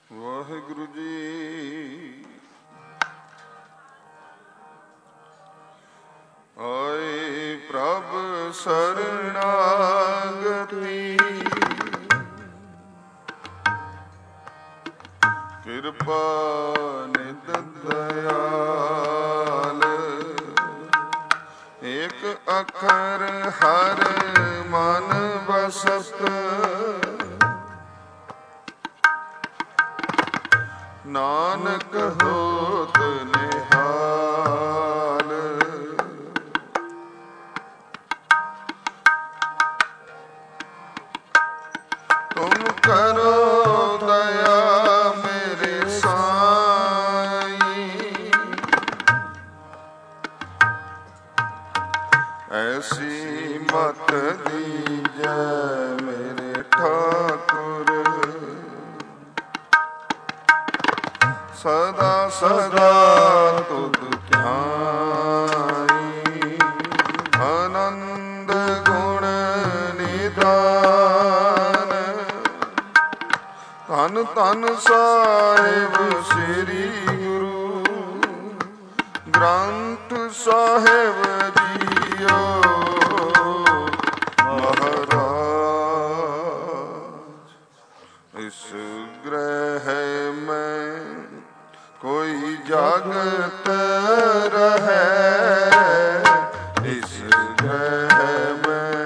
ਵਾਹਿਗੁਰੂ ਜੀ। ਆਏ ਪ੍ਰਭ ਸਰਨਾਗਤੀ, ਕਿਰਪਾ ਨਿਤ ਦਇਆਲ। ਏਕ ਅੱਖਰ ਹਰ ਮਨ ਵਸਤ, ਨਾਨਕ ਹੋਤ ਨਿਹਾਲ। ਤੁਮ ਕਰੋ ਦਇਆ ਮੇਰੇ ਸਾਈਂ, ਐਸੀ ਮਤ ਦੀਜੈ ਮੇਰੇ ਠਾਕੁਰ। ਸਦਾ ਸਦਾ ਤੁਧ ਧਿਆਈ, ਆਨੰਦ ਗੁਣ ਨਿਧਾਨ। ਧੰਨ ਧੰਨ ਸਾਹਿਬ ਸ੍ਰੀ ਗੁਰੂ ਗ੍ਰੰਥ ਸਾਹਿਬ ਜੀਓ ਮਹਾਰਾਜ। ਇਸ ਗ੍ਰਹਿ ਮੈਂ ਕੋਈ ਜਾਗਤ ਰਹੈ, ਇਸ ਗ੍ਰਹਿ ਮੈਂ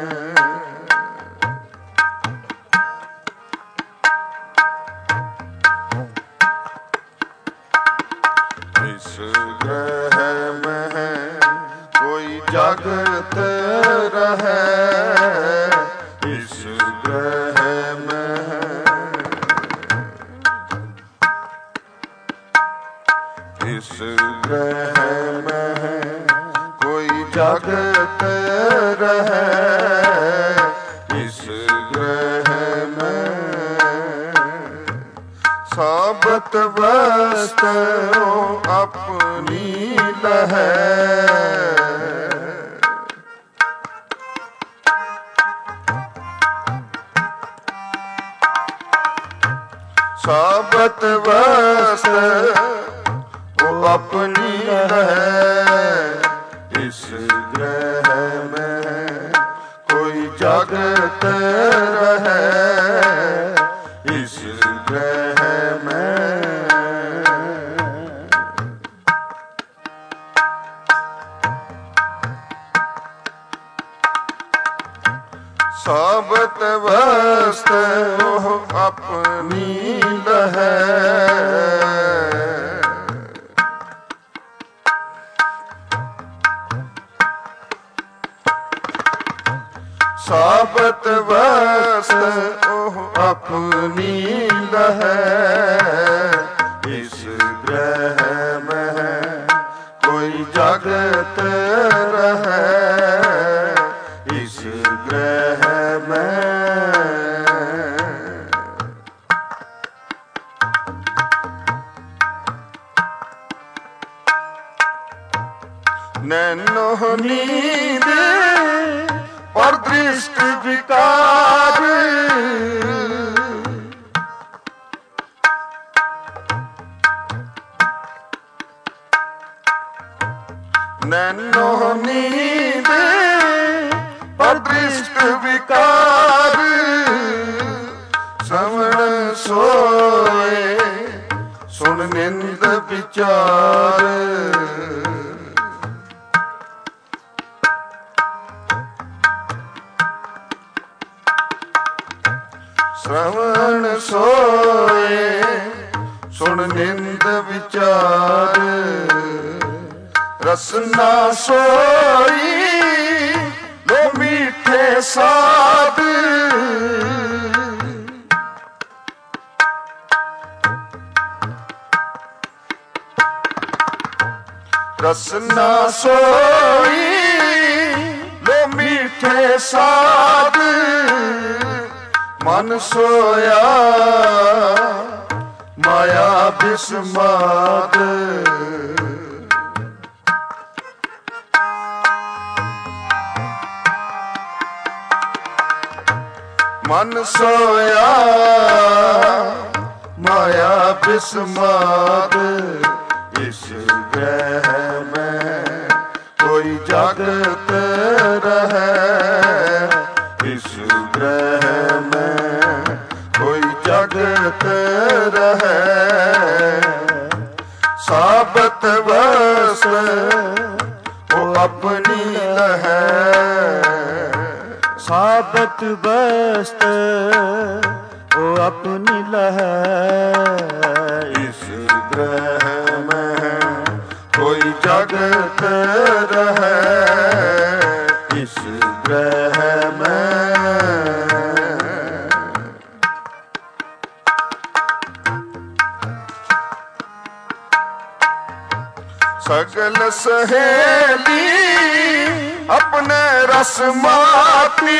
ਇਸ ਗ੍ਰਹਿ ਮੈਂ ਕੋਈ ਜਾਗਤ ਰਹੈ, ਇਸ ਗ੍ਰਹਿ ਮੈਂ ਇਸ ਗ੍ਰਹਿ ਮੈਂ ਕੋਈ ਜਾਗਤ ਰਹੈ, ਇਸ ਗ੍ਰਹਿ ਮੈਂ ਸਾਬਤ ਵਸਤੁ ਆਪਣੀ ਲਹੈ। ਸਾਬਤ ਵਸਤੁ ਆਪਣੀ ਲਹੈ, ਇਸ ਗ੍ਰਹਿ ਮੈਂ ਕੋਈ ਜਾਗਤ ਰਹੈ, ਇਸ ਗ੍ਰਹਿ ਮੈਂ ਸਾਬਤ ਵਸਤੁ ਆਪਣੀ ਲਹੈ। ਸਾਬਤ ਵਸਤੁ ਆਪਣੀ ਲਹੈ, ਇਸ ਗ੍ਰਹਿ ਮੈਂ ਕੋਈ ਜਾਗਤ ਰਹੈ, ਇਸ ਗ੍ਰਹਿ ਮੈਂ ਨੈਨੋ ਨੀਂਦ ਪਰ ਦ੍ਰਿਸ਼ਟ ਵਿਕਾਰ। ਨੈਨੋ ਨੀਂਦ ਪਰ ਦ੍ਰਿਸ਼ਟ ਵਿਕਾਰ। ਸਵਣ ਸੋਏ ਸੁਣ ਨਿੰਦ ਵਿਚਾਰ। ਸਵਣ ਸੋਏ ਸੁਣ ਨਿੰਦ ਵਿਚਾਰ। ਰਸਨਾ ਸੋਈ ਲੋ ਮੀਠੇ ਸਾਧ। ਰਸਨਾ ਸੋਈ ਲੋ ਮੀਠੇ ਸਾਧ। ਮਨ ਸੋਇਆ ਮਾਇਆ ਬਿਸਮਾਦ। ਮਨ ਸੋਇਆ ਮਾਇਆ बिस्माद इस ग्रह में कोई जगत रहे, इस ग्रह में कोई जगत रहे। साबत वस्त वो अपनी लहै, साबत वस्त वो अपनी लहै। इस ग्रह में कोई जगत रहे, इस ग्रह में। सगल सहेली अपने रस मापी,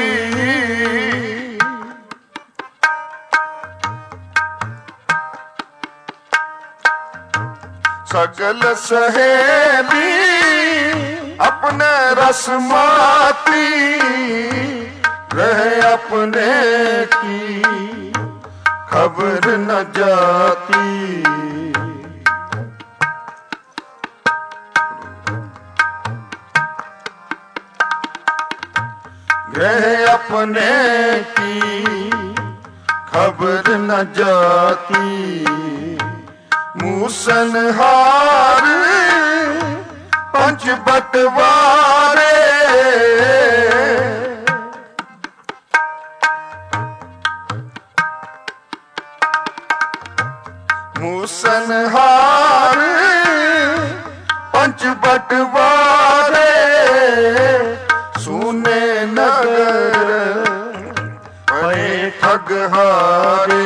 सगल सहेली अपने रस मापी, रहे अपने की खबर न जाती। रहे अपने की खबर न जाती। मूसनहार पंच बटवारे, मूसनहार पंच बटवारे। सुने नगर पड़े ठगहारे,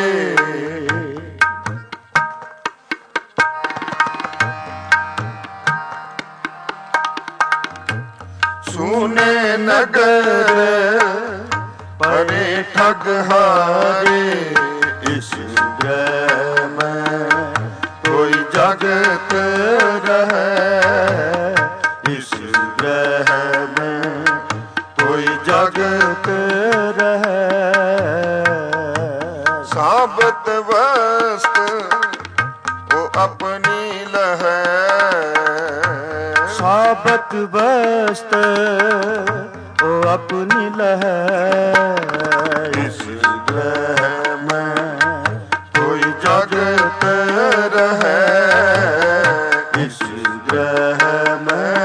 सुने नगर पड़े ठगहारे। इस ग्रह में कोई जगत रहे, इस ग्रह में कोई जगत रहे। साबत वस्त वो अपनी लहै, साबत वस्त वो अपनी लहै। इस ग्रह में कोई जगत रहे, इस ग्रह में।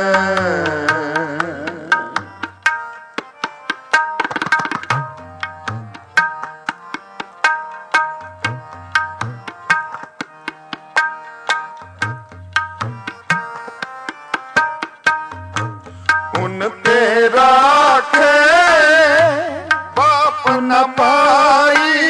उन तेरा खे बाप न पाई,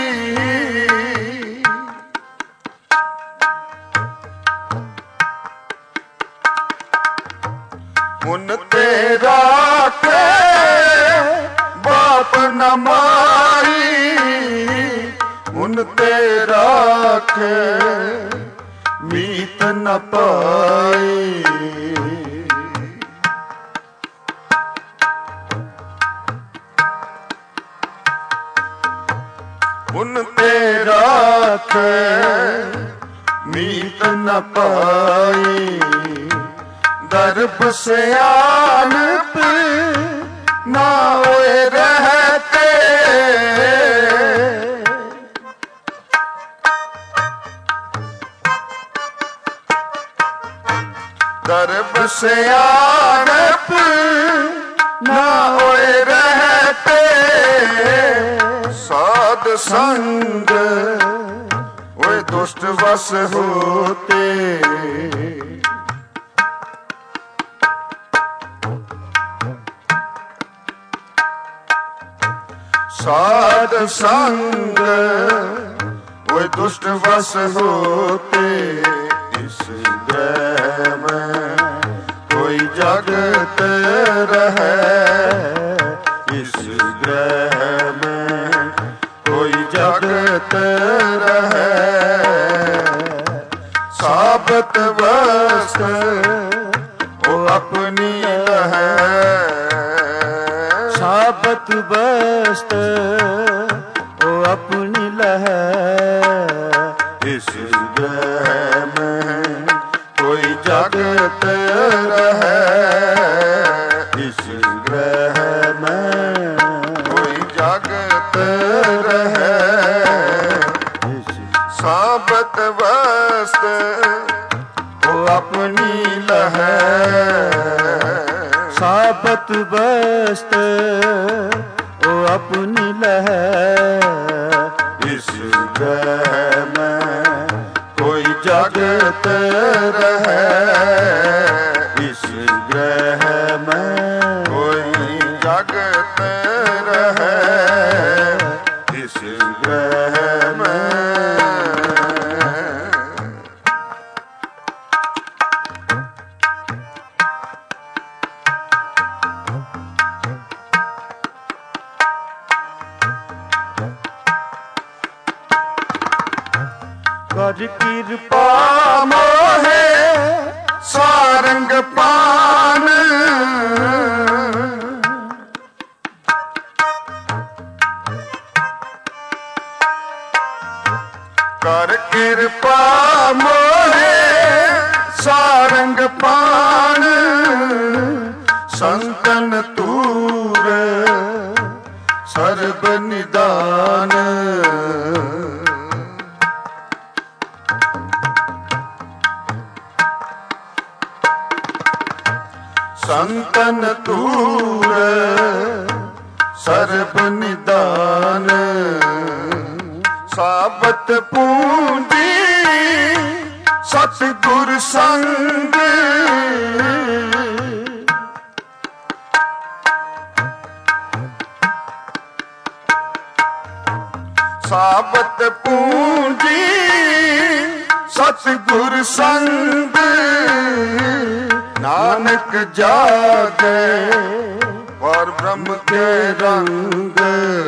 उन तेरा खे बाप न माई। उन तेरा खे मीत न पाई। उन तेरा खे मीत न पाई। गर्भ से आनप ना होए रहते, गर्भ से आनप ना होए रहते। साध संग वे दुष्ट वश होते। साध संग वे दुष्ट वश होते। इस ग्रह में कोई जगत रहे, इस ग्रह में कोई जगत रहे। साबत वस्त वो अपनी लहै, साबत वस्त वो अपनी लहै। इस ग्रह में कोई जगत रहे, इस ग्रह में कोई जगत रहे। साबत वस्त वो अपनी लहै, साबत वस्त वो अपनी लहै। इस ग्रह में कोई जगत रहे, इस ग्रह में कोई जगत रहे, इस ग्रह में। कर कृपा मोहे सारंग पान, कर कृपा मोहे सारंग पान। संतन तूर सर्ब निदान, संतन तूर सर्ब निदान। साबत पूंजी सतगुर संग, साबत पूंजी सतगुर संग। नानक जागे और ब्रह्म के रंग,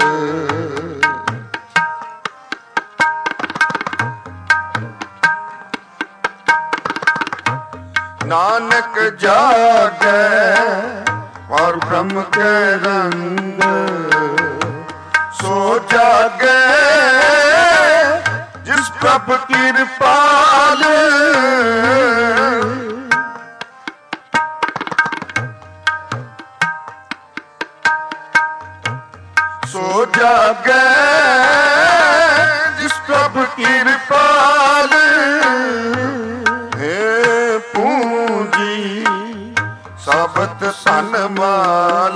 नानक जागे और ब्रह्म के रंग। सो जागे जिस प्रभु कृपाल, सो जागे जिस प्रभु कृपाल। हे पूंजी साबत तन माल,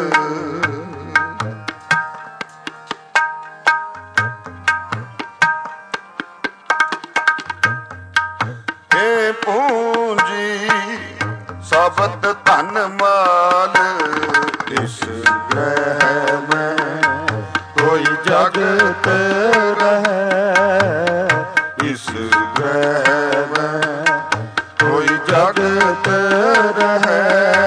हे पूंजी साबत तन माल। इस ग्रह में कोई जगत रहे, इस ग्रह में कोई जगत रहे।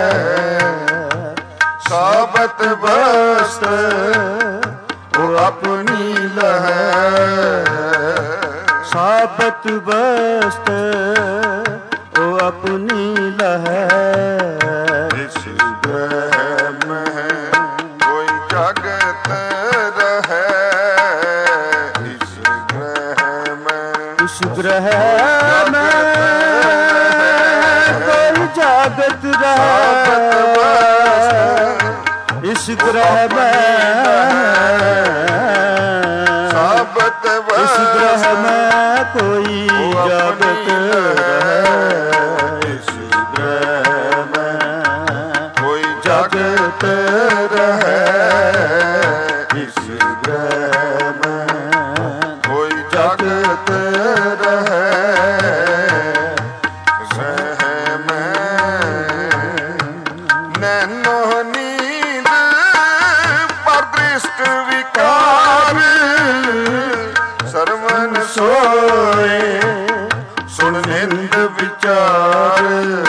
साबत वस्त वो अपनी लहै, साबत वस्त वो अपनी लहै। इस ग्रह में कोई जगत रहे, इस ग्रह में, इस ग्रह में कोई जागत रहे, इस ग्रह में, साबत इस ग्रह में कोई जागत रहे, इस ग्रह में कोई जगत रहे, इस ग्रह में कोई जगत रहे। ग्रह में नैनो नींद पर दृष्ट विकार, सरवन सोए सुन निंद विचार,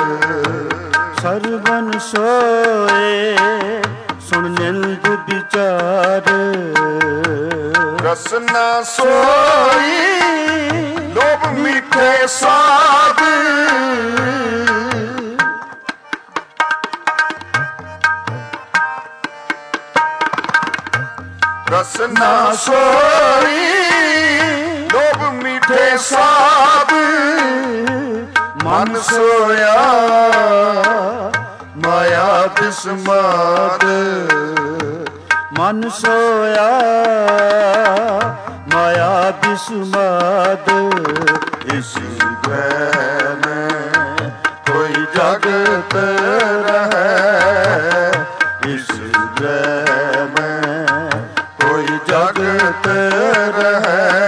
सरवन सोए सुन निंद विचार। रसना सोई लोभ मीठे साध, रसना सोई लोभ मीठे साध। ਸੋਇਆ ਮਾਇਆ ਬਿਸਮਾਦ ਮਨ ਸੋਇਆ ਮਾਇਆ ਬਿਸਮਾਦ ਇਸ ਗ੍ਰਹਿ ਮੈਂ ਕੋਈ ਜਗਤ ਰਹੈ ਇਸ ਗ੍ਰਹਿ ਮੈਂ ਕੋਈ ਜਗਤ ਰਹੈ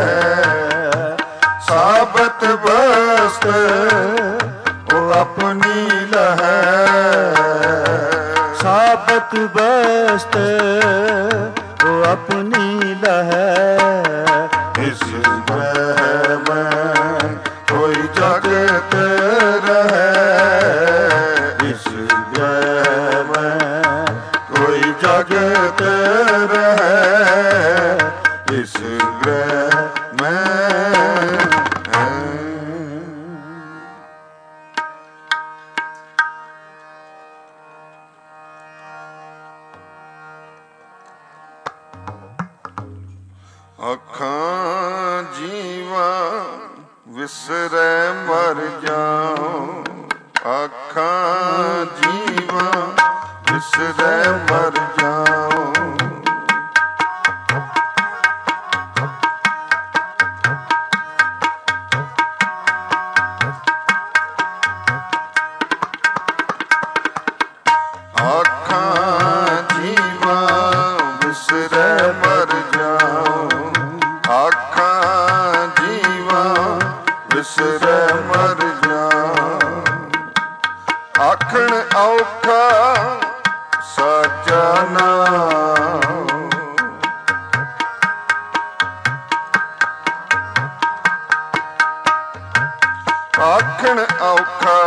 ਸਾਬਤ ਬਸਤ ਉਹ ਆਪਣੀ ਲਹੈ ਸਾਬਤ ਬਸਤ ਉਹ ਆਪਣੀ ਲਹੈ ਇਸ ਗ੍ਰਹਿ ਮੈਂ ਕੋਈ ਜਗਤ ਰਹੈ ਇਸ ਗ੍ਰਹਿ ਮੈਂ ਕੋਈ ਜਗਤ ਰਹੈ ਇਸ ਗ੍ਰਹਿ ਮੈਂ ਅੱਖਾਂ ਜੀਵਾ ਵਿਸਰੈ ਮਰ ਜਾਉ ਅੱਖਾਂ ਜੀਵਾ ਵਿਸਰੈ ਮਰ ਜਾਉ ਅੱਖਾਂ ਜੀਵਾ ਵਿਸਰੈ ਮਰ ਜਾਉ ਅੱਖਾਂ ਜੀਵਾ ਵਿਸਰੈ ਮਰ ਜਾਉ ਆਖਣ ਔਖਾ ਸਾਚਾ ਨਾਮ ਆਖਣ ਔਖਾ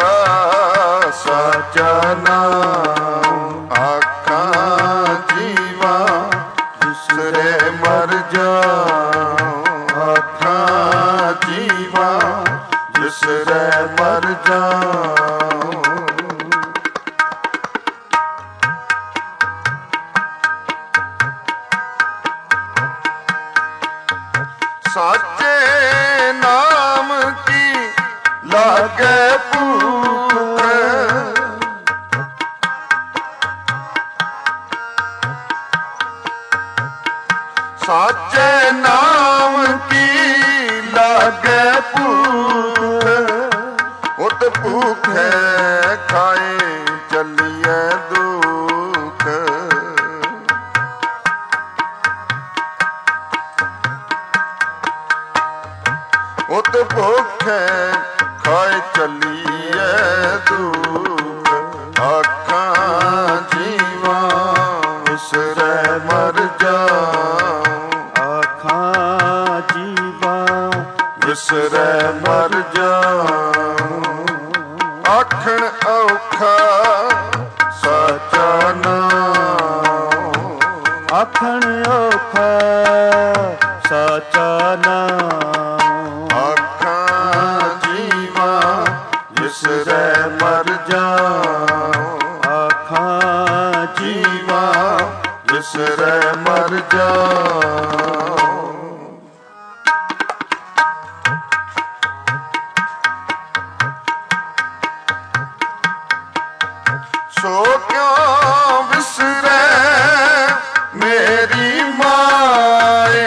ਸਾਚਾ ਨਾਮ ਆਖਾਂ ਜੀਵਾ ਵਿਸਰੈ ਮਰ ਜਾਉ ਆਖਾਂ ਜੀਵਾ ਵਿਸਰੈ ਮਰ ਜਾਉ ਸਾਚੇ ਨਾਮ ਕੀ ਲਾਗੇ ਭੂਖ ਸਾਚੇ ਨਾਮ ਕੀ ਲਾਗੇ ਭੂਖ ਉਤ ਭੂਖੈ ਖਾਏ ਚੱਲੀਐ ਦੁਖ ਉਤ ਭੁਖੈ ਖਾਏ ਚੱਲੀਐ ਦੁਖ ਅੱਖਾਂ ਜੀਵਾ ਵਿਸਰੈ ਮਰ ਜਾਉ ਅੱਖਾਂ ਜੀਵਾ ਵਿਸਰੈ ਮਰ ਜਾਉ ਆਖਣ ਔਖਾ ਸਾਚਾ ਨਾਮ ਆਖਣ ਔਖਾ ਸਾਚਾ ਨਾਮ ਅੱਖਾਂ ਜੀਵਾ ਵਿਸਰੈ ਮਰ ਜਾਉ ਅੱਖਾਂ ਜੀਵਾ ਵਿਸਰੈ ਮਰ ਜਾਉ ਸੋ ਕਿਉ ਵਿਸਰੈ ਮੇਰੀ ਮਾਏ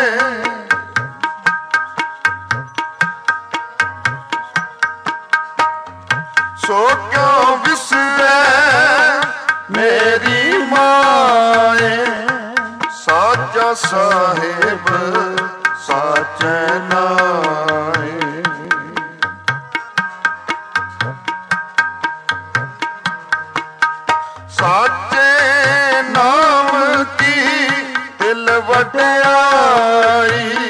ਸੋ ਕਿਉ ਵਿਸਰੈ ਮੇਰੀ ਮਾਏ ਸਾਚਾ ਸਾਹਿਬ ਸਾਚੈ ਨਾਏ ਸਾਚੇ ਨਾਮ ਕੀ ਦਿਲ ਵਡਿਆਈ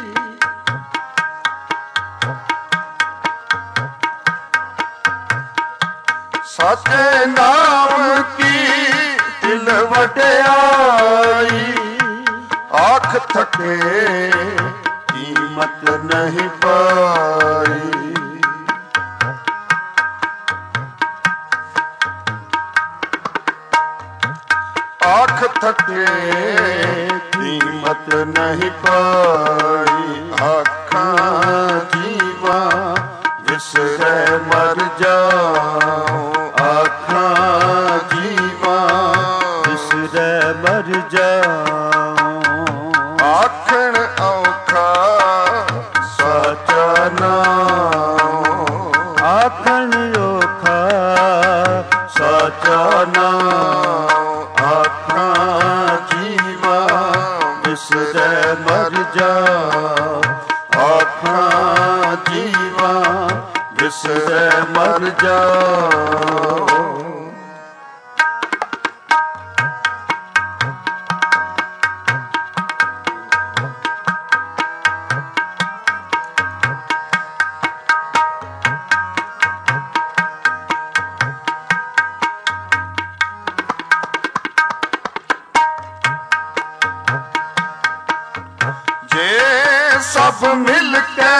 ਸਾਚੇ ਨਾਮ ਕੀ ਦਿਲ ਵਡਿਆਈ ਆਖ ਥਕੇ ਕੀਮਤ ਨਹੀਂ ਪਾਈ ਆਖ ਥਕੇ ਕੀਮਤ ਨਹੀਂ ਪਾਈ ਅੱਖਾਂ ਜੀਵਾ ਵਿਸਰੈ ਮਰ ਵਿਸਰੈ ਮਰ ਜਾਓ। ਸਭ ਮਿਲ ਕੇ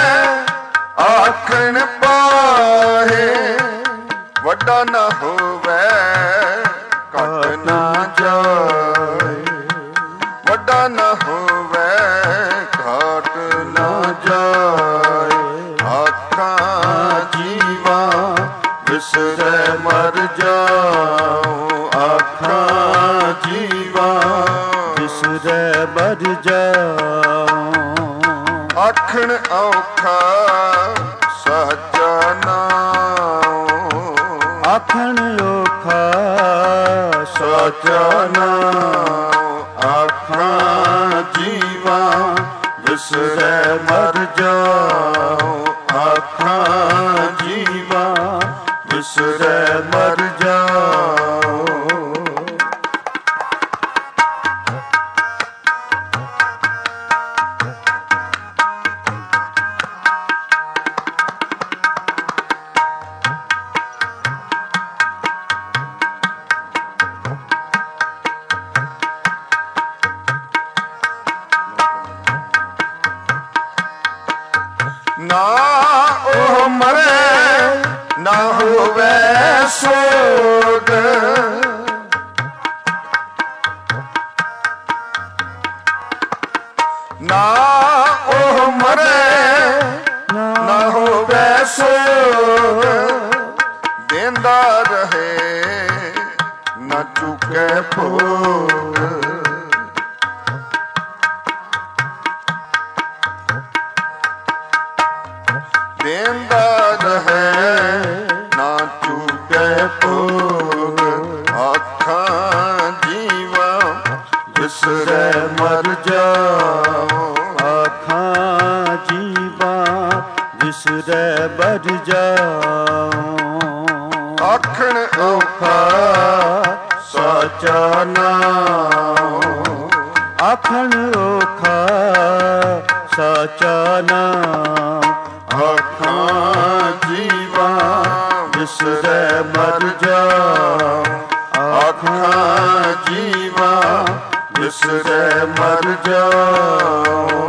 ਆਖਣ ਪਾਹੇ, ਵੱਡਾ ਨਾ ਹੋਵੇ ਘਟ ਨਾ ਜਾਏ, ਵੱਡਾ ਨਾ ਹੋਵੇ ਘਟ ਨਾ ਜਾਏ। ਆਖਾਂ ਜੀਵਾ ਵਿਸਰੈ ਮਰ ਜਾਓ, ਆਖਾਂ ਜੀਵਾ ਵਿਸਰੈ ਮਰ ਜਾਓ। ਆਖਣ ਔਖਾ ਸੱਚਾ ਨਾਮ, ਆਖਣ ਔਖਾ ਸੱਚਾ ਨਾਮ। ਆਖਾਂ ਜੀਵਾ ਵਿਸਰੈ ਮਰ ਜਾਓ, ਆਖਾਂ ਜੀਵਾ ਵਿਸਰੈ ਮਰ ਜਾਓ। ਨਾ ਉਹ ਮਰੇ ਨਾ ਹੋਵੇ ਸੋਗ, ਨਾ ਉਹ ਮਰੇ ਨਾ ਹੋਵੇ ਸੋਗ। ਦੇਂਦਾ ਰਹੇ ਨਾ ਚੁੱਕੇ ਭੋਗ, ਦੇਂਦਾ ਰਹੇ ਨਾ ਚੁੱਕੇ ਭੋਗ। ਆਖਾਂ ਜੀਵਾ ਵਿਸਰੈ ਮਰ ਜਾਓ, ਆਖਾਂ ਜੀਵਾ ਵਿਸਰੈ ਮਰ ਜਾਓ। ਆਖਣ ਔਖਾ ਸੱਚਾ ਨਾਮ, ਆਖਣ ਔਖਾ ਸੱਚਾ ਨਾਮ। ਆਖਾਂ ਜੀਵਾ ਵਿਸਰੈ ਮਰ ਜਾਓ, ਆਖਾਂ ਜੀਵਾ ਵਿਸਰੈ ਮਰ ਜਾਓ।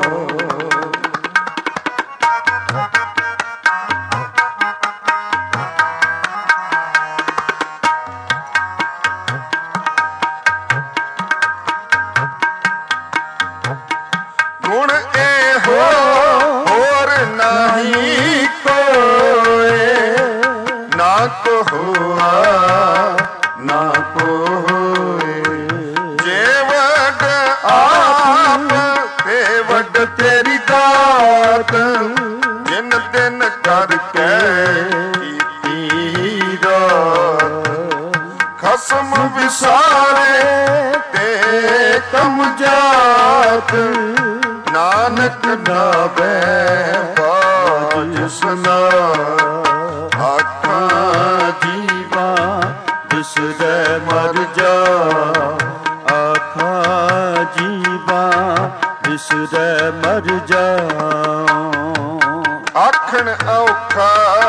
ਗੁਣ ਇਹੋ ਹੋਰ ਨਹੀਂ ਕੋਏ, ਨਾ ਕੋ ਹੋਆ ਨਾ ਕੋ ਹੋਏ। ਜੇ ਵੱਡ ਆਪ ਤੇ ਵੱਡ ਤੇਰੀ ਦਾਤ, ਜਿਨ ਦਿਨ ਕਰਕੇ ਕੀਤੀ ਰਾਤ। ਖਸਮ ਵਿਸਾਰੇ ਤੇ ਕਮ ਜਾਤ, ਨਾਨਕ ਨਾਵੇ ਬਾਜ ਸੁਨਾ। ਆਖਾਂ ਜੀਵਾ ਵਿਸਰੈ ਮਰ ਜਾਓ, ਆਖਾਂ ਜੀਵਾ ਵਿਸਰੈ ਮਰ ਜਾਓ। ਆਖਣ ਔਖਾ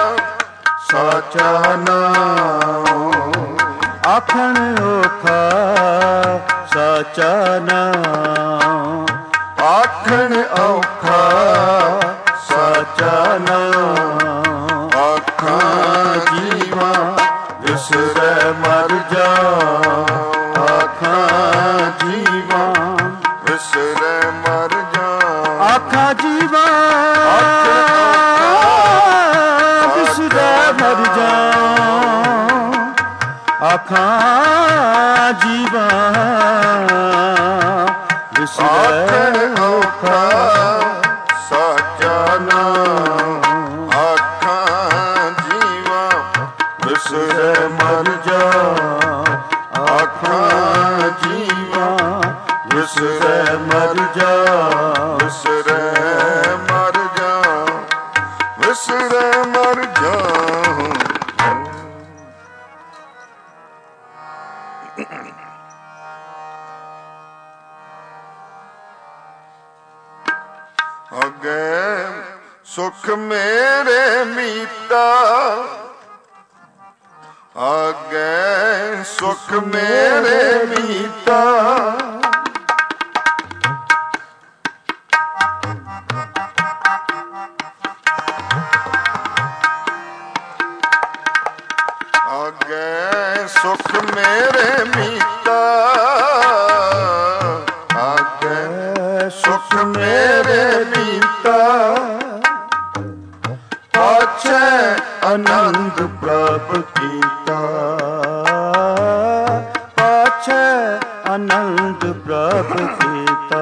ਸੱਚਾ ਨਾਮ, ਆਖਣ ਔਖਾ ਸੱਚਾ ਨਾਮ। ਆਖਣ ਔਖਾ ਸੱਚਾ ਨਾਮ। ਆਖਾਂ ਜੀਵਾ ਵਿਸਰੈ ਮਰ ਜਾਓ, ਆਖਾਂ ਜੀਵਾ ਵਿਸਰੈ ਮਰ ਜਾਓ। ਆਖਾਂ ਜੀਵਾ ਵਿਸਰੈ ਮਰ ਜਾਓ, ਆਖਾਂ ਜੀਵਾ ਵਿਸਰੈ ਔਖਾ ਸੱਚਾ ਨਾਮ। ਆਖਾਂ ਜੀਵਾ ਵਿਸਰੈ ਮਰ ਜਾਓ, ਆਖਾਂ ਜੀਵਾ ਵਿਸਰੈ ਮਰ ਜਾਓ। ਵਿਸਰੈ ਮਰ ਜਾਓ, ਵਿਸਰੈ ਮਰ ਜਾਓ। ਆਗੇ ਸੁਖ ਮੇਰੇ ਮੀਤਾ, ਆਗੇ ਸੁਖ ਮੇਰੇ ਮੀਤਾ। ਆਗੇ ਸੁਖ ਮੇਰੇ ਮੀਤਾ, ਆਗੇ ਸੁਖ ਮੇਰੇ ਮੀਤਾ। ਪਾਛੈ ਆਨੰਦ ਪ੍ਰਭ ਕੀਤਾ, ਪਾਛੈ ਆਨੰਦ ਪ੍ਰਭ ਕੀਤਾ।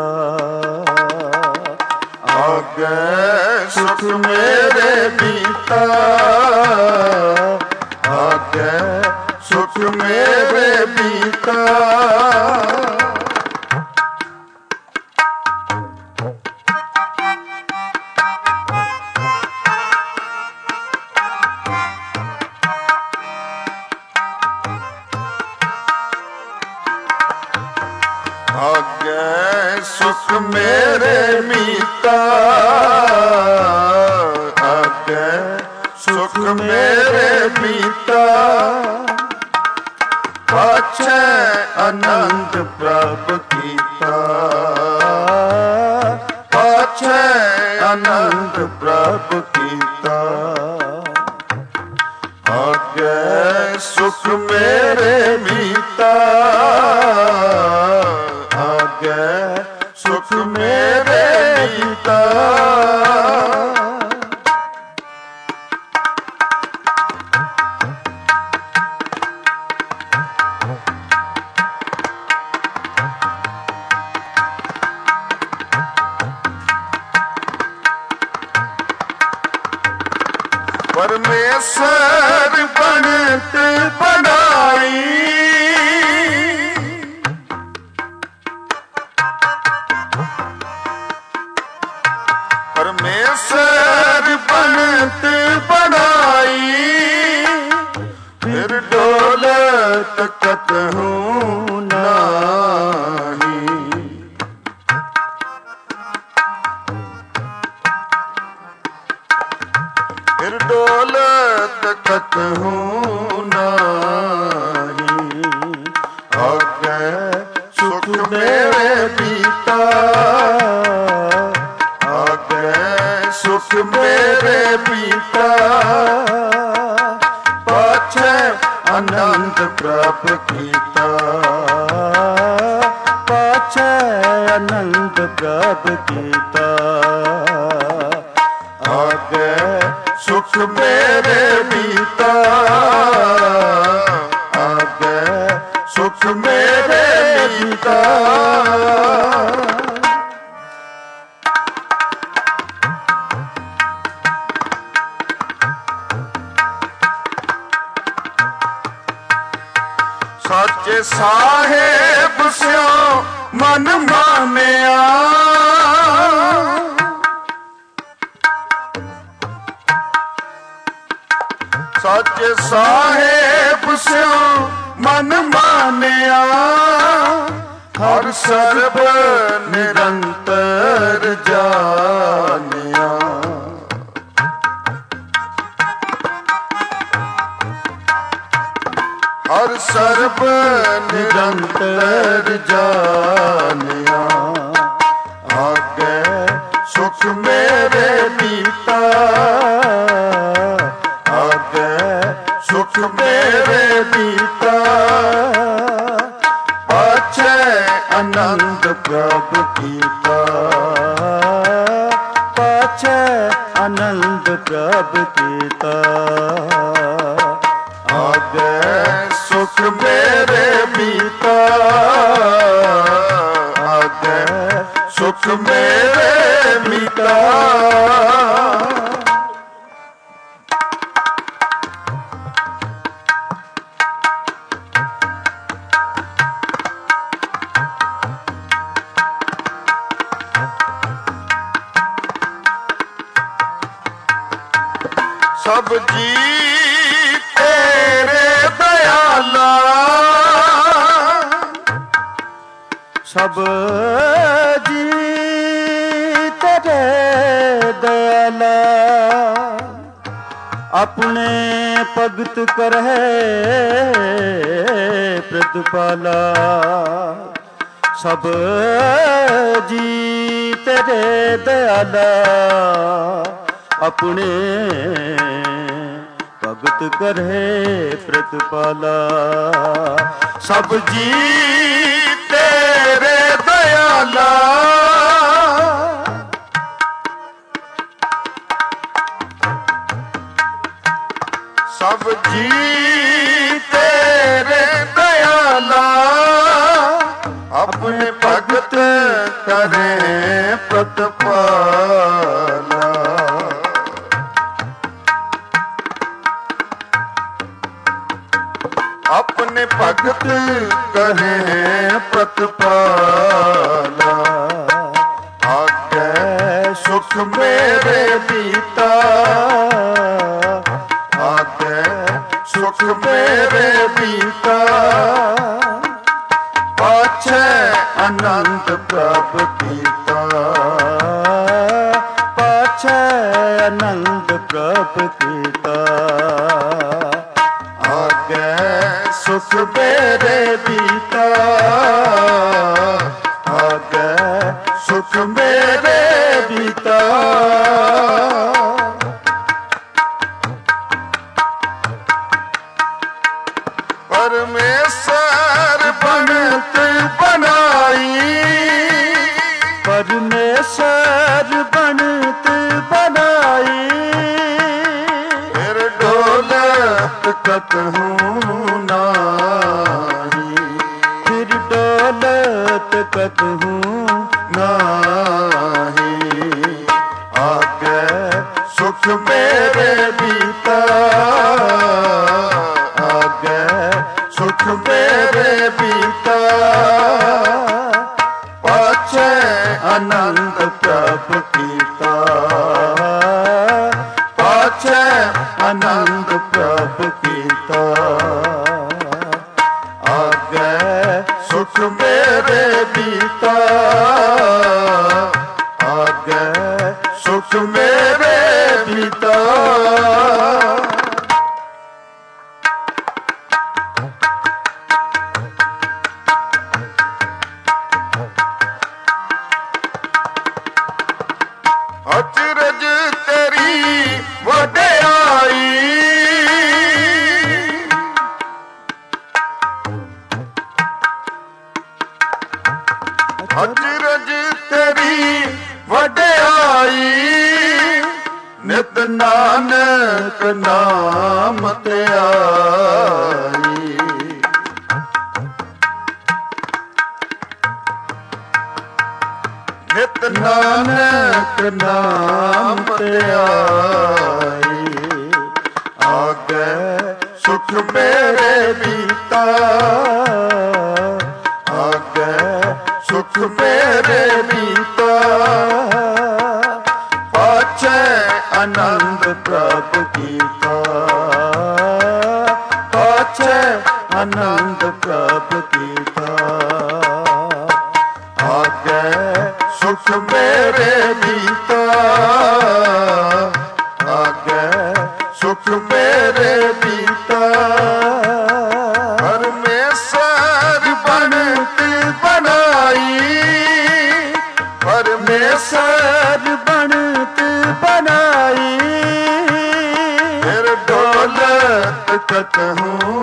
ਆਗੇ ਸੁਖ ਮੇਰੇ ਮੀਤਾ, ਆਗੇ ਸੁਖ ਮੇਰੇ ਮੀਤਾ। ਆਗੇ ਸੁਖ ਮੇਰੇ ਮੀਤਾ, ਆਗੇ ਸੁਖ ਮੇਰੇ ਮੀਤਾ। ਪਾਛੈ ਆਨੰਦ ਪ੍ਰਭ ਕੀਤਾ, ਪਾਛੈ ਆਨੰਦ ਪ੍ਰਭ ਕੀਤਾ। ਆਗੇ ਸੁਖ ਮੇਰੇ ਮੀਤਾ, ਆਗੇ ਸੁਖ ਮੇਰੇ ਮੀਤਾ। ਪਰਮੇਸ਼ਰ ਬਣਤ ਬਣਾਈ, ਪਰਮੇਸ਼ਰ ਬਣਤ ਬਣਾਈ। ਫਿਰ ਡੋਲਤ ਕਤਹੂ ਨਾਹੀ, ਫਿਰ ਡੋਲਤ ਕਤਹੂ ਨਾਹੀ। ਆਗੇ ਸੁਖ ਮੇਰੇ ਮੀਤਾ, ਆਗੇ ਸੁਖ ਮੇਰੇ ਮੀਤਾ। ਪਾਛੈ ਆਨੰਦ ਪ੍ਰਭ ਕੀਤਾ, ਪਾਛੈ ਆਨੰਦ ਪ੍ਰਭ ਕੀਤਾ। ਆਗੇ ਸੁਖ ਮੇਰੇ ਮੀਤਾ, ਆਗੇ ਸੁਖ ਮੇਰੇ ਮੀਤਾ। ਸਾਚੇ ਸਾਹਿਬ ਸਿਓ ਮਨ ਮਾਨਿਆ, ਸਾਚੇ ਸਾਹਿਬ ਸਿਓ ਮਨ ਮਾਨਿਆ। ਹਰ ਸਰਬ ਨਿਰੰਤਰ ਜਾਣਿਆ, ਹਰ ਸਰਬ ਨਿਰੰਤਰ ਜਾਣਿਆ। ਆਗੇ ਸੁਖ ਮੇਰੇ ਮੀਤਾ, ਆਗੇ ਸੁਖ ਮੇਰੇ ਮੀਤਾ। ਪਾਛੈ ਆਨੰਦ ਪ੍ਰਭ ਕੀਤਾ, ਪਾਛੈ ਆਨੰਦ ਪ੍ਰਭ ਕੀਤਾ। ਆਗੇ ਸੁਖ ਮੇਰੇ ਮੀਤਾ, ਆਗੇ ਸੁਖ ਮੇਰੇ ਮੀਤਾ। ਸਭ ਜੀ ਤੇਰੇ ਦਇਆਲਾ, ਸਭ ਜੀ ਤੇਰੇ दयाला अपने भगत करहे प्रतिपाला। सब जी तेरे दयाला अपने भगत करहे प्रतिपाला। सब जी तेरे दयाला सब जी तेरे दयाला अपने भगत करे प्रतिपाला। अपने भगत करे प्रतिपाला। आगे सुख मेरे बीता आगे सुख मेरे बीता पाछे आनंद प्राप्त कीता। पाछे आनंद प्राप्त कीता। आगे सुख मेरे बीता आगे सुख मेरे बीता। परमेश्वर बनत बनाई परमेश्वर बनत बनाई। फिर डोलत कतहूँ नाही फिर दौलत कतहूँ नाही। आगे सुख मेरे बीता आगे सुख मेरे बीता पाछे आनंद प्राप्त कीता। पाछे आनंद प्राप्त कीता। आगे सुख मेरे बीता आगे सुख मेरे बीता। अचरज तेरी वड्याई अचरज तेरी वड्याई। नित नानक नाम ते आई। नित नानक नाम ते आई। आगे सुख मेरे बीता आगे सुख मेरे बीता पाछे आनंद प्राप्त कीता। पाछे आनंद प्राप्त कीता। आगे सुख मेरे बीता आगे सुख मेरे बीता। परमेश्वर बनत बनाई परमेश्वर बनत बनाई। फिर दौलत कतहूँ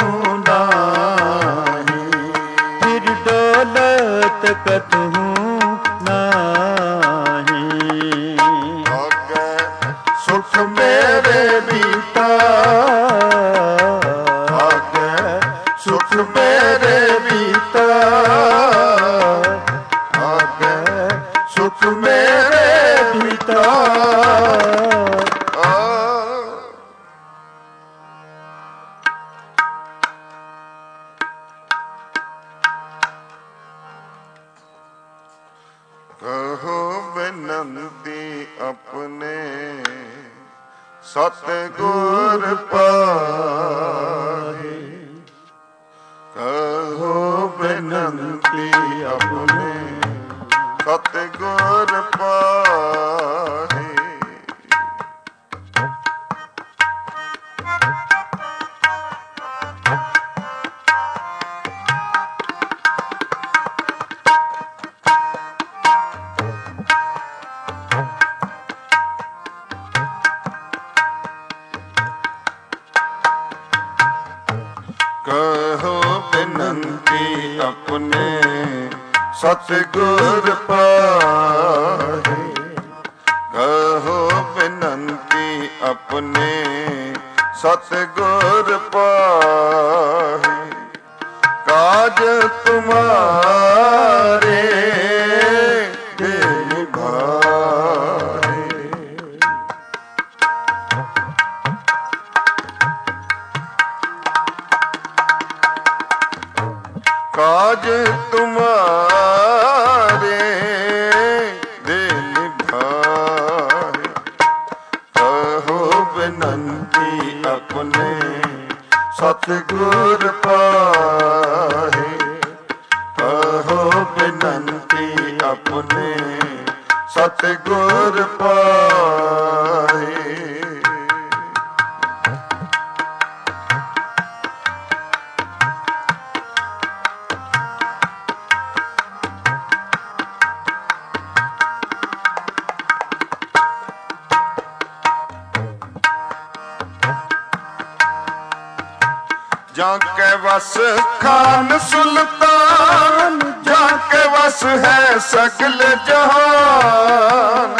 नाही फिर दौलत कतहूँ नाही। आगे सुख मेरे बीता आगे सुख मेरे बीता आगे सुख मेरे बीता। कहो बिनती अपने सतगुर पाहे। कहो बिनती अपने सतगुर पाहे। ਸਤਿਗੁਰ ਪਾਹੇ। ਕਹੋ ਬਿਨੰਤੀ ਆਪਣੇ ਸਤਿਗੁਰ ਪਾਹੇ। ਕਾਜ ਤੁਮਾਰੇ ਦੇ ਨਿਭਾਏ। ਕਾਜ ਤੁਮਾਰੇ ਦੇ ਨਿਭਾਏ। ਕਹੋ ਬਿਨੰਤੀ ਆਪਣੇ ਸਤਿਗੁਰ ਪਾਹੇ। ਕਹੋ ਬਿਨੰਤੀ ਆਪਣੇ ਸਤਿਗੁਰ ਪਾਹੇ। ਜਾਂ ਕੇ ਵਸ ਖਾਨ ਸੁਲਤਾਨ, ਜਾਂ ਕੇ ਵਸ ਹੈ ਸਗਲ ਜਹਾਨ।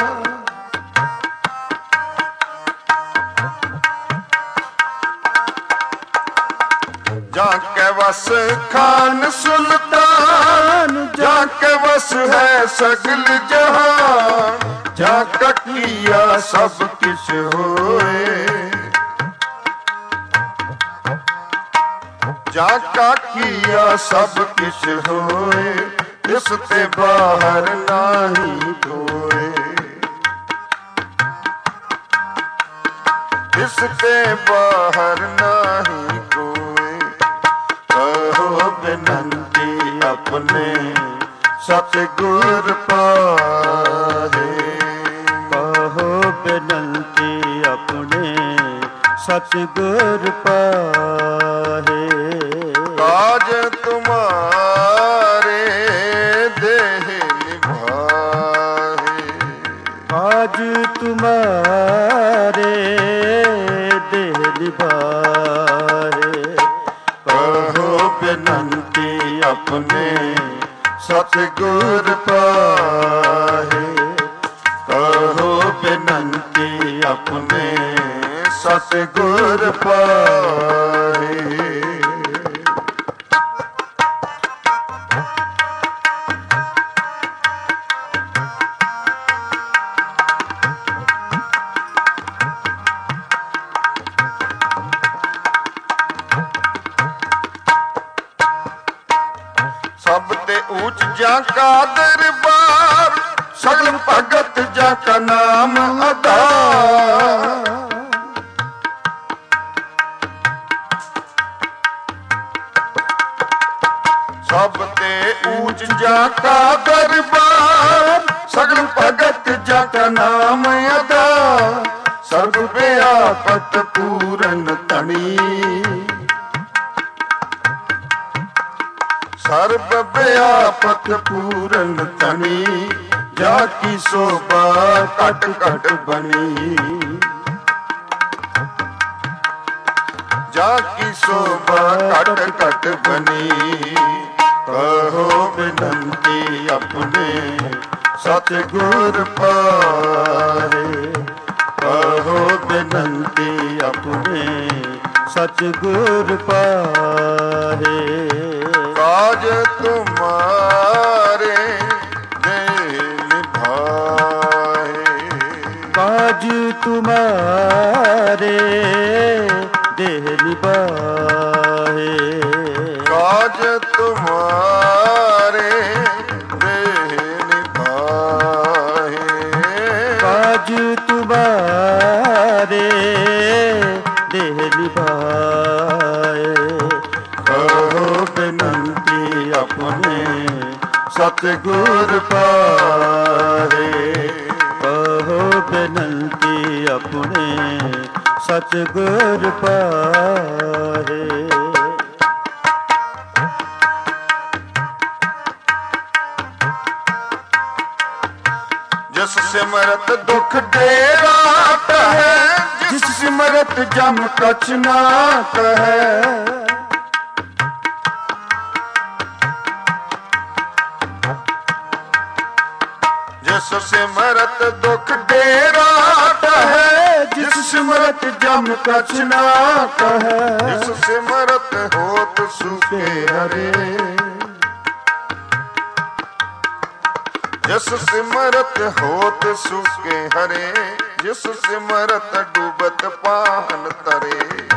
ਜਾਂ ਕੇ ਵਸ ਖਾਨ ਸੁਲਤਾਨ, ਜਾਂ ਕੇ ਵਸ ਹੈ ਸਗਲ ਜਹਾਨ। ਜਾਂ ਕਾ ਕੀਆ ਸਭ ਕਿਛ ਹੋਏ, ਜਾਂ ਕਾ ਕੀਆ ਸਭ ਕਿਛ ਹੋਏ। ਇਸ ਤੇ ਬਾਹਰ ਨਾਹੀ ਕੋਏ, ਇਸ ਤੇ ਬਾਹਰ ਨਾਹੀ ਕੋਏ। ਕਹੋ ਬਿਨੰਤੀ ਆਪਣੇ ਸਤਿਗੁਰ ਪਾਹੇ। ਕਹੋ ਬਿਨੰਤੀ ਆਪਣੇ ਸਤਿਗੁਰ ਪਾਹੇ। ਕਾਜ ਤੁਮਾਰੇ ਦੇਹ ਨਿਭਾਏ। ਕਾਜ ਤੁਮਾਰੇ ਦੇਹ ਨਿਭਾਏ। ਕਹੋ ਬਿਨੰਤੀ ਆਪਣੇ ਸਤਿਗੁਰ ਪਾਹੇ। ਕਹੋ ਬਿਨੰਤੀ ਆਪਣੇ ਸਤਿਗੁਰ ਪਾਹੇ। ਸਭ ਤੇ ਊਚ ਜਾਂ ਕਾ ਦਰਬਾਰ, ਸਗਲ ਭਗਤ ਜਾਂ ਕਾ ਨਾਮ ਆਧਾਰ। ਸਭ ਤੇ ਊਚ ਜਾਂ ਕਾ ਦਰਬਾਰ, ਸਗਲ ਭਗਤ ਜਾਂ ਕਾ ਨਾਮ ਆਧਾਰ। ਸਰਬ ਵਿਆਪਤ ਪੂਰਨ ਧਣੀ, ਸਰਬ ਵਿਆਪਤ ਪੂਰਨ ਧਣੀ। ਜਾ ਕੀ ਸੋਭਾ ਘਟ ਘਟ ਬਣੀ, ਜਾ ਕੀ ਸੋਭਾ ਘਟ ਘਟ ਬਣੀ। ਕਹੋ ਬਿਨੰਤੀ ਆਪਣੇ ਸਤਿਗੁਰ ਪਾਹੇ। ਕਹੋ ਬਿਨੰਤੀ ਆਪਣੇ ਸਤਿਗੁਰ ਪਾਹੇ। ਕਾਜ ਤੁਮਾਰੇ ਦੇਹ ਨਿਭਾਏ। ਕਾਜ ਤੁਮਾਰੇ ਦੇਹ ਨਿਭਾਏ। ਕਾਜ ਤੁਮਾਰੇ ਦੇਹ ਨਿਭਾਏ। ਕਾਜ ਤੁਮਾਰੇ ਦੇਹ ਨਿਭਾਏ। ਕਹੋ ਬਿਨੰਤੀ ਆਪਣੇ ਸਤਿਗੁਰ ਪਾਹੇ। ਕਹੋ ਬਿਨੰਤੀ ਆਪਣੇ ਸਤਿਗੁਰ ਪਾਹੇ। ਜਿਸ ਸਿਮਰਤ ਦੁਖ ਡੇਰਾ ਟਹੈ, ਜਿਸ ਸਿਮਰਤ ਜਮ ਕਛ ਨਾ ਕਹੈ। ਜਿਸ ਸਿਮਰਤ ਦੁਖ ਡੇਰਾ ਟਹੈ, ਜਿਸ ਸਿਮਰਤ ਜਮ ਕਛ ਨਾ ਕਹੈ, ਜਿਸ ਸਿਮਰਤ ਹੋਤ ਸੁਖੇ ਹਰੇ, ਜਿਸ ਸਿਮਰਤ ਹੋਤ ਸੁਖੇ ਹਰੇ, ਜਿਸ ਸਿਮਰਤ ਡੂਬਤ ਪਾਹਨ ਤਰੇ,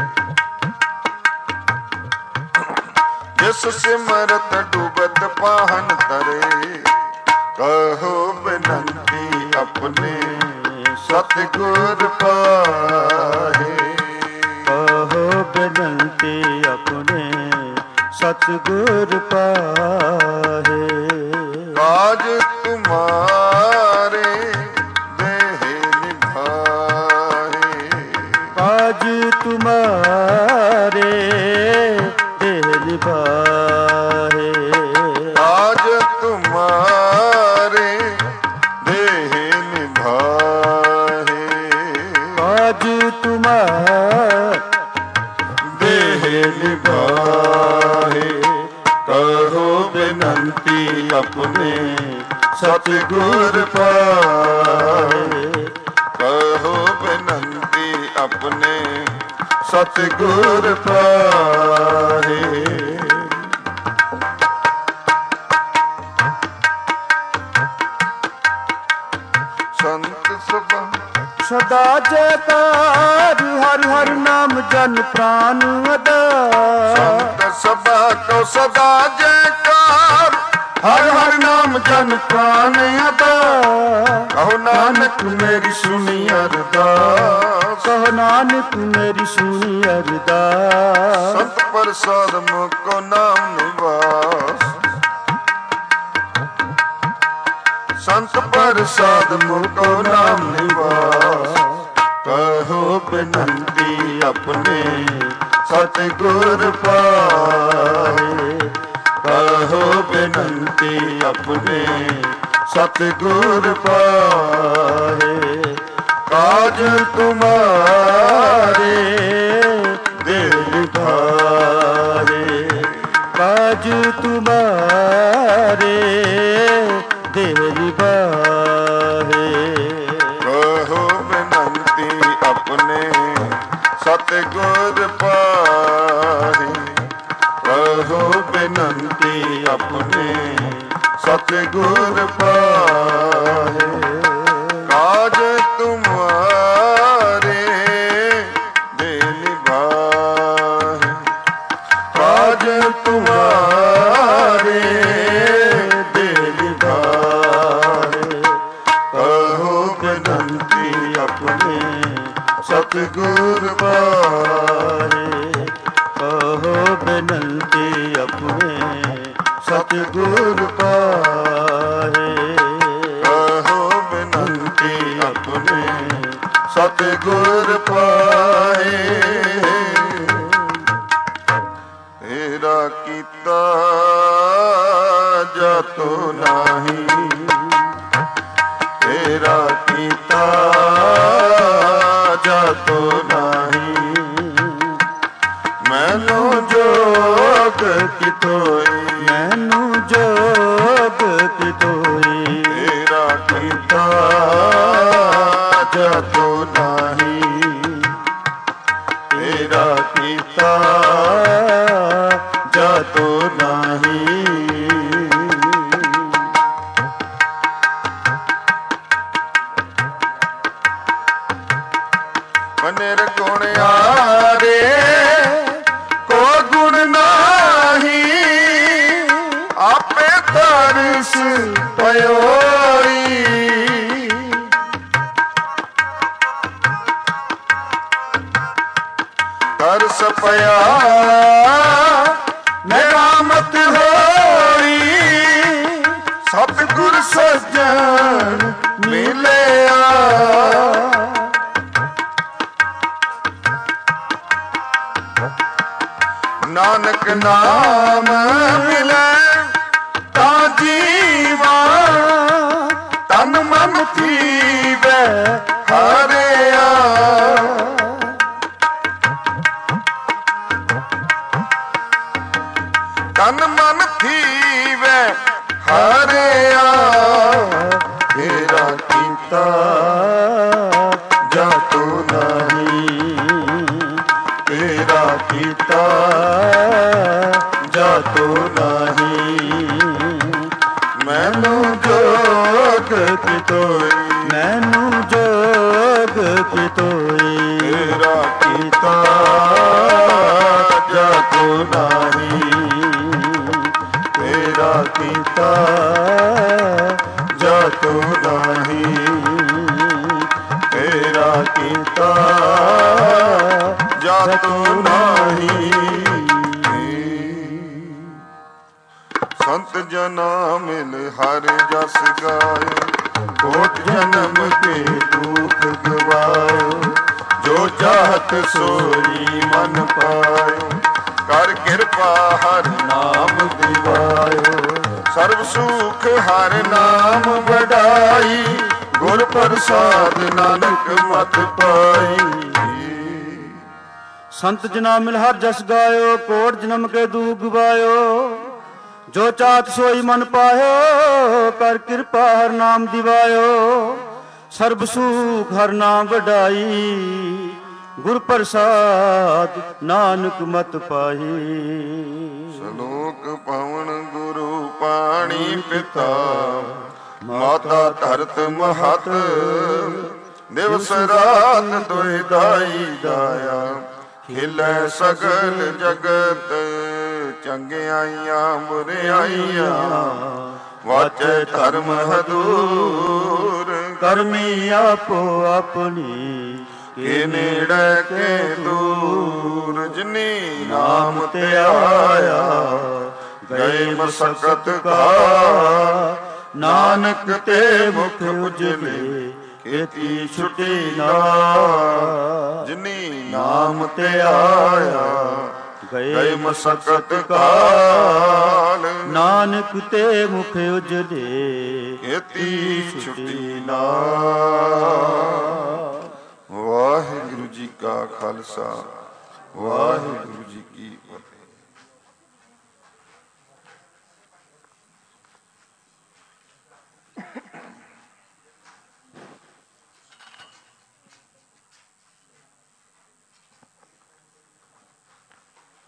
ਜਿਸ ਸਿਮਰਤ ਡੂਬਤ ਪਾਹਨ ਤਰੇ, ਕਹੋ ਬੇਨੰਤੀ ਆਪਣੇ ਸਤਿਗੁਰ ਪਾਹੇ, ਕਹੋ ਬੇਨੰਤੀ ਆਪਣੇ ਸਤਿਗੁਰ ਪਾਹੇ, ਕਾਜ ਤੁਮਾਰੇ ਦੇਹ ਨਿਭਾਏ, ਕਾਜ ਤੁਮਾਰੇ ਦੇਹ ਨਿਭਾਏ, ਕਾਜ ਤੁਮਾਰੇ ਦੇਹ ਨਿਭਾਏ, ਕਾਜ ਤੁਮਾਰੇ ਦੇਹ ਨਿਭਾਏ, ਕਹੋ ਬੇਨੰਤੀ ਆਪਣੇ ਸਤਿਗੁਰ ਪਾਹੇ, ਕਹੋ ਬੇਨੰਤੀ ਆਪਣੇ ਸਤਿਗੁਰ ਪਾਹੇ। ਸੰਤ ਸਭਾ ਸਦਾ ਜੈਕਾਰ, ਹਰਿ ਹਰਿ ਨਾਮ ਜਨ ਪ੍ਰਾਨ ਆਧਾਰ, ਸੰਤ ਸਭਾ ਕੋ ਸਦਾ ਜੈਕਾਰ, ਹਰਿ ਹਰਿ ਨਾਮ ਜਨ ਪ੍ਰਾਨ ਆਧਾਰ, ਕਹੋ ਨਾਨਕ ਮੇਰੀ ਸੁਣੀ ਅਰਦਾਸ, ਕਹੋ ਨਾਨਕ ਮੇਰੀ ਸੁਣੀ ਅਰਦਾਸ, ਸੰਤ ਪ੍ਰਸਾਦ ਮੁਕੋ ਨਾਮ ਨਿਵਾਸ, ਸੰਤ ਪ੍ਰਸਾਦ ਮੁਕੋ ਨਾਮ ਨਿਵਾਸ, ਕਹੋ ਬੇਨੰਤੀ ਆਪਣੇ ਸਤਿਗੁਰ ਪਾਹੇ, ਕਹੋ ਬੇਨੰਤੀ ਆਪਣੇ ਸਤਿਗੁਰ ਪਾਹੇ, ਕਾਜ ਤੁਮਾਰੇ ਦਿਲ ਨਿਭਾਏ, ਕਾਜ ਤੁਮਾਰੇ ਦੇਹ ਨਿਭਾਏ, ਕਹੋ ਬੇਨੰਤੀ ਆਪਣੇ ਸਤਿਗੁਰ ਪਾਹੇ, ਕਹੋ ਬੇਨੰਤੀ ਆਪਣੇ ਸਤਿਗੁਰ ਪਾਹੇ, ਕਾਜ ਤੁਮਾਰੇ ਦੇ ਨਿਭਾਏ, ਕਾਜ ਤੁਮਾਰੇ ਦੇ ਨਿਭਾਏ, ਕਹੋ ਬੇਨੰਤੀ ਆਪਣੇ ਸਤਿਗੁਰ ਪਾਹੇ, ਕਹੋ ਬੇਨੰਤੀ ਆਪਣੇ ਸਤਿਗੁਰ ਪਾਹੇ, ਕਹੋ ਬੇਨੰਤੀ ਆਪਣੇ ਸਤਿਗੁਰ ਪਾਹੇ, ਤੇਰਾ ਕੀਤਾ ਜਾਤੋ ਨਾਹੀ, ਤੇਰਾ ਕੀਤਾ ਜਾਤੋ ਨਾਹੀ, ਮੈਨੂੰ ਜੋਗ ਕਿਤੋਈ, ਮੈਨੂੰ ਜੋਗ ਕਿਤੋਈ, ਤੇਰਾ ਕੀਤਾ ਜਾਤੋ ਨਾਹੀ, ਤੇਰਾ ਕੀਤਾ ਜਾਤੋ ਨਾਹੀ, ਮਨਿਰ ਗੁਣ ਆਰੇ ਕੋ ਗੁਣ ਨਾਹੀ, ਆਪੇ ਤਰਸ ਪਇਓਈ, ਤਰਸ ਪਿਆ ਨਿਰਾਮਤ ਹੋਈ, ਸਤਿਗੁਰ ਸੱਜਣ ਮਿਲਿਆ, ਨਾਨਕ ਨਾਮ ਮਿਲੇ ਤਾਂ ਜੀਵਾ, ਤਨ ਮਨ ਥੀਵੈ ਹਰਿਆ, ਤਨ ਮਨ ਥੀਵੈ ਹਰਿਆ, ਤੇਰਾ ਕੀ ਤੋਈ ਤੇਰਾ ਕੀਤਾ ਜਾਤੁ ਨਾਹੀ, ਤੇਰਾ ਕੀਤਾ ਜਾਤੁ ਨਾਹੀ, ਤੇਰਾ ਕੀਤਾ ਜਾਤੁ ਨਾਹੀ। ਸੰਤ ਜਨਾ ਮਿਲ ਹਰ ਜਸ ਗਾਇਓ, ਕੋਟ ਜਨਮ ਕੇ ਦੁਖ ਗਵਾਇਓ, ਜੋ ਚਾਹਤ ਸੋਈ ਮਨ ਪਾਇਓ। ਕਰ ਕਿਰਪਾ ਹਰ ਨਾਮ ਦਿਵਾਇਓ, ਸਰਬ ਸੁਖ ਹਰ ਨਾਮ ਵਡਾਈ, ਗੁਰ ਪ੍ਰਸਾਦ ਨਾਨਕ ਮਤ ਪਾਈ। ਸੰਤ ਜਨਾ ਮਿਲ ਹਰ ਜਸ ਗਾਇਓ, ਕੋਟ ਜਨਮ ਕੇ ਦੁਖ ਗਵਾਇਓ, ਜੋ ਚਾਹਤ ਸੋਈ ਮਨ ਪਾਇਓ। ਕਰ ਕਿਰਪਾ ਹਰ ਨਾਮ ਦਿਵਾਇਓ, ਸਰਬ ਸੁਖ ਹਰ ਨਾਮ ਵਡਾਈ, ਗੁਰ ਪ੍ਰਸਾਦ ਨਾਨਕ ਮਤ ਪਾਈ। ਸ਼ਲੋਕ ਪਵਨ ਗੁਰੂ ਪਾਣੀ ਪਿਤਾ, ਮਾਤਾ ਧਰਤ ਮਹਤ, ਦਿਵਸ ਰਾਤ ਦੁਇ ਦਾਈ ਦਾਇਆ। ਖਿਲੈ ਸਗਲ ਜਗਤ, ਚੰਗਿਆਈਆਂ ਬੁਰਿਆਈਆਂ, ਵਾਚੈ ਧਰਮ ਹਦੂਰ। ਕਰਮੀ ਆਪੋ ਆਪਣੀ, ਕੇ ਨੇੜੇ ਕੇ ਦੂਰ। ਜਿਨੀ ਨਾਮ ਤੇ ਆਇਆ, ਗਏ ਮਸਕਤ ਕਾ। ਨਾਨਕ ਤੇ ਮੁਖ ਉਜਲੇ, ਕੀਤੀ ਛੁਟੀ ਨਾ। ਜਿਨੀ ਨਾਮ ਤੇ ਆਇਆ, ਗਏ ਮਸਕਤ ਕਾਲ। ਨਾਨਕ ਤੇ ਮੁਖ ਉਜਲੇ, ਕੀਤੀ ਛੁਟੀ ਨਾ। ਵਾਹਿਗੁਰੂ ਜੀ ਕਾ ਖਾਲਸਾ, ਵਾਹਿਗੁਰੂ ਜੀ ਕੀ ਫਤਿਹ।